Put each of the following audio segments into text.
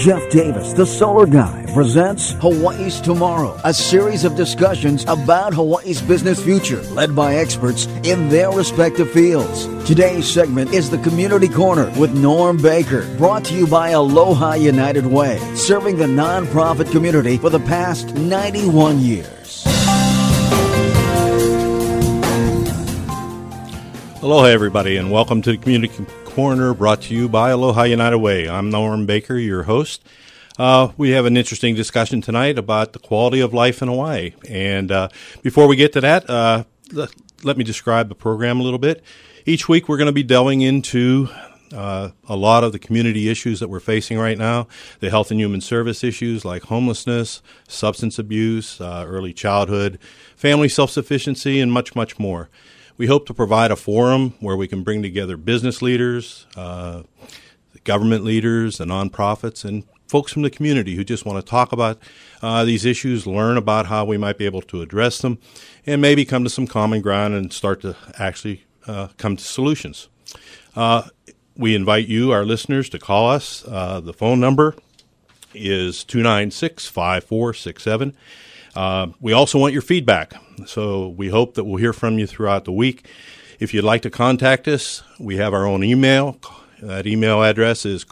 Jeff Davis, the Solar Guy, presents Hawaii's Tomorrow, a series of discussions about Hawaii's business future, led by experts in their respective fields. Today's segment is the Community Corner with Norm Baker, brought to you by Aloha United Way, serving the nonprofit community for the past 91 years. Aloha, everybody, and welcome to the Community Corner, brought to you by Aloha United Way. I'm Norm Baker, your host. We have an interesting discussion tonight about the quality of life in Hawaii. And before we get to that, let me describe the program a little bit. Each week, we're going to be delving into a lot of the community issues that we're facing right now, the health and human service issues like homelessness, substance abuse, early childhood, family self-sufficiency, and much, much more. We hope to provide a forum where we can bring together business leaders, government leaders, the nonprofits, and folks from the community who just want to talk about these issues, learn about how we might be able to address them, and maybe come to some common ground and start to actually come to solutions. We invite you, our listeners, to call us. The phone number is 296-5467. We also want your feedback, so we hope that we'll hear from you throughout the week. If you'd like to contact us, we have our own email. That email address is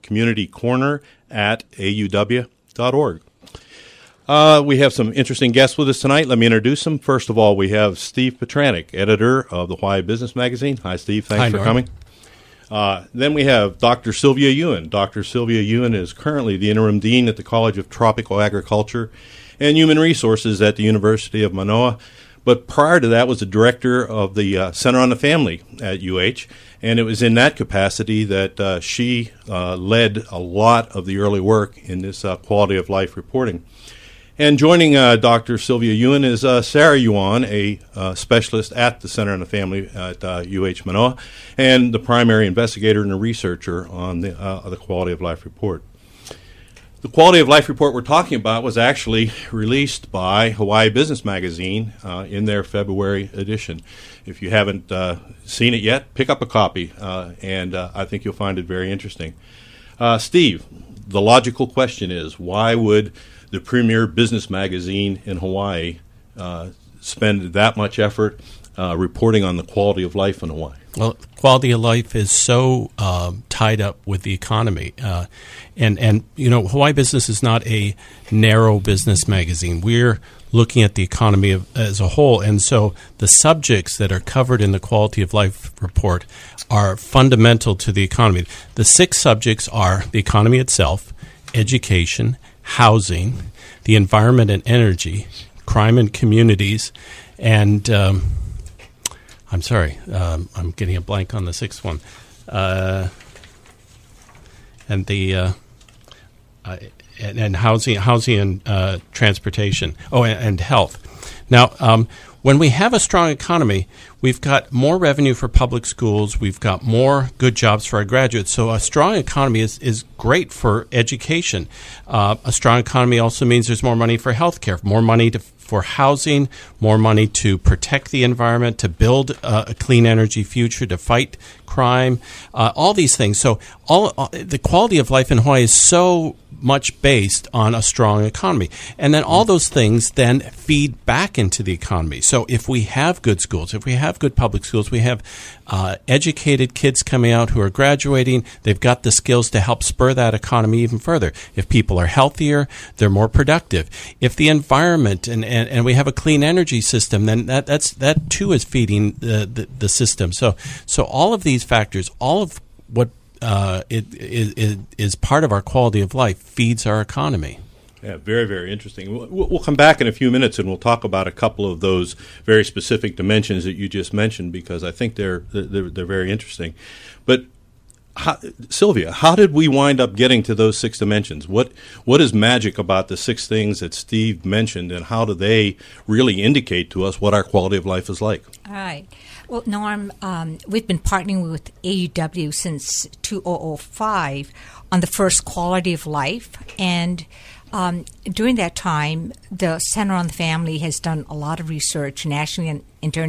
communitycorner@auw.org. We have some interesting guests with us tonight. Let me introduce them. First of all, we have Steve Petranek, editor of the Hawaii Business Magazine. Hi, Steve. Thanks for coming. Then we have Dr. Sylvia Ewan. Dr. Sylvia Ewan is currently the interim dean at the College of Tropical Agriculture and Human Resources at the University of Manoa. But prior to that was the director of the Center on the Family at UH, and it was in that capacity that she led a lot of the early work in this quality of life reporting. And joining Dr. Sylvia Ewan is Sarah Yuan, a specialist at the Center on the Family at UH Manoa, and the primary investigator and a researcher on the quality of life report. The Quality of Life report we're talking about was actually released by Hawaii Business Magazine in their February edition. If you haven't seen it yet, pick up a copy, and I think you'll find it very interesting. Steve, the logical question is, why would the premier business magazine in Hawaii spend that much effort reporting on the quality of life in Hawaii? Well, quality of life is so tied up with the economy. And you know, Hawaii Business is not a narrow business magazine. We're looking at the economy as a whole. And so the subjects that are covered in the Quality of Life report are fundamental to the economy. The 6 subjects are the economy itself, education, housing, the environment and energy, crime and communities, and I'm sorry, I'm getting a blank on the 6th one. And the and housing and transportation. Oh, and health. Now, when we have a strong economy, we've got more revenue for public schools. We've got more good jobs for our graduates. So a strong economy is great for education. A strong economy also means there's more money for health care, more money for housing, more money to protect the environment, to build a clean energy future, to fight crime, all these things. So the quality of life in Hawaii is so much based on a strong economy. And then all those things then feed back into the economy. So if we have good schools, if we have good public schools, we have educated kids coming out who are graduating, they've got the skills to help spur that economy even further. If people are healthier, they're more productive. If the environment and we have a clean energy system, then that too is feeding the system. So all of these factors, all of what it is part of our quality of life feeds our economy. Yeah, very, very interesting. We'll come back in a few minutes and we'll talk about a couple of those very specific dimensions that you just mentioned, because I think they're very interesting. But Sylvia, how did we wind up getting to those 6 dimensions? What is magic about the 6 things that Steve mentioned, and how do they really indicate to us what our quality of life is like? All right. Well, Norm, we've been partnering with AUW since 2005 on the first Quality of Life, and during that time, the Center on the Family has done a lot of research nationally and internationally